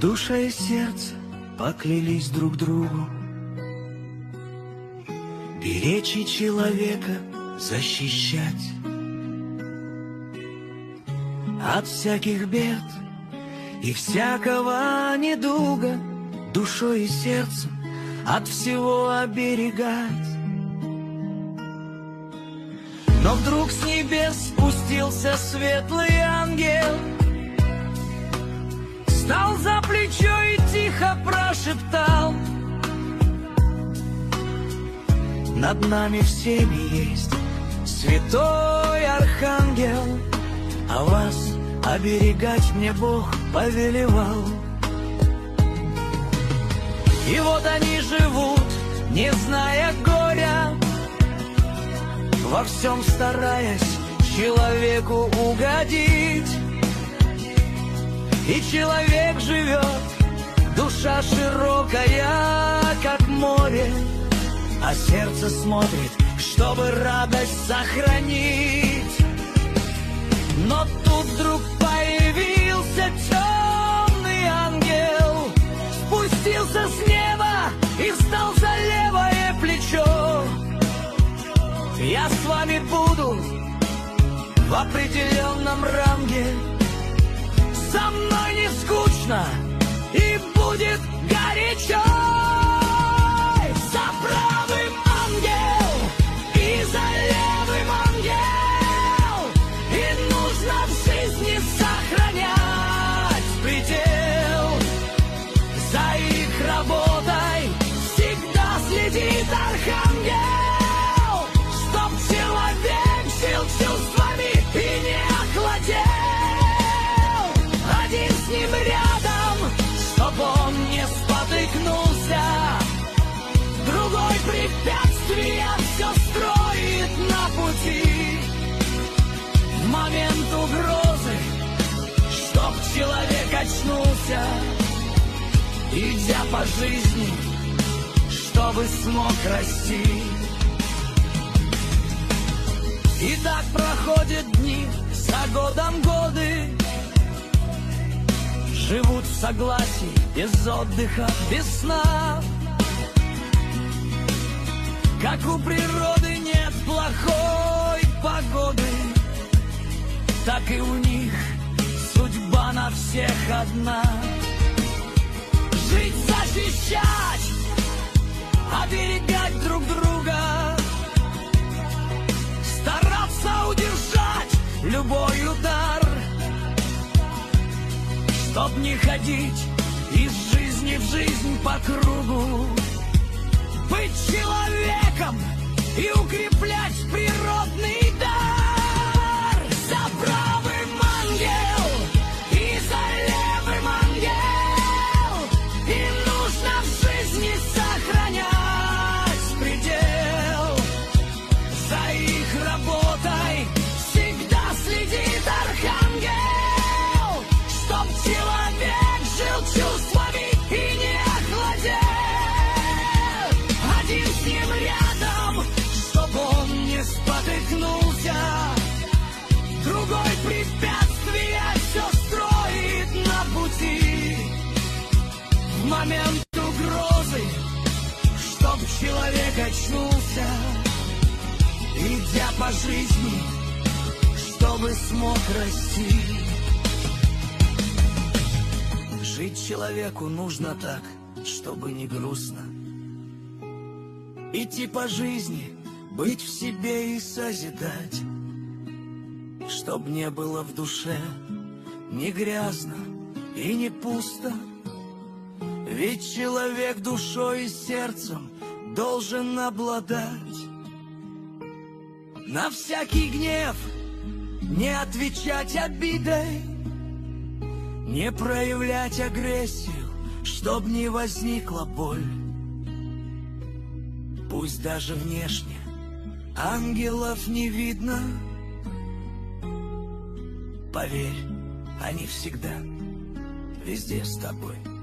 Душа и сердце поклялись друг другу беречь и человека защищать от всяких бед и всякого недуга, душой и сердцем от всего оберегать. Но вдруг с небес спустился светлый ангел, встал за плечо и тихо прошептал: над нами всеми есть святой архангел, а вас оберегать мне Бог повелевал. И вот они живут, не зная горя, во всем стараясь человеку угодить. И человек живет, душа широкая, как море, а сердце смотрит, чтобы радость сохранить. Но тут вдруг появился темный ангел, спустился с неба и встал за левое плечо. Я с вами буду в определенном ранге, со мной не скучно и будет горячо. За правым ангел и за левым ангел, и нужно в жизни сохранять предел. За их работой всегда следит архангел, чтоб человек жил чувствами и не охладел. Один с ним рядом, чтоб он не спотыкнулся, другой препятствия все строит на пути. В момент угрозы, чтоб человек очнулся, идя по жизни, чтобы смог расти. И так проходят дни, за годом годы, живут в согласии, без отдыха, без сна. Как у природы нет плохой погоды, так и у них судьба на всех одна. Жить, защищать, оберегать друг друга, стараться удержать любой удар, чтоб не ходить из жизни в жизнь по кругу, быть человеком и укреплять природный дар. За правым ангел и за левым ангел, и нужно в жизни сохранять предел. За их работой всегда следит архангел, чтоб человек жил чувствами и не охладел. Один с ним рядом, чтоб он не спотыкнулся, другой препятствия все строит на пути. В момент угрозы, чтоб человек очнулся, идя по жизни, чтобы смог расти. Жить человеку нужно так, чтобы не грустно. Идти по жизни, быть в себе и созидать, чтоб не было в душе ни грязно и не пусто. Ведь человек душой и сердцем должен обладать. На всякий гнев не отвечать обидой, не проявлять агрессию, чтоб не возникла боль. Пусть даже внешне ангелов не видно, поверь, они всегда везде с тобой.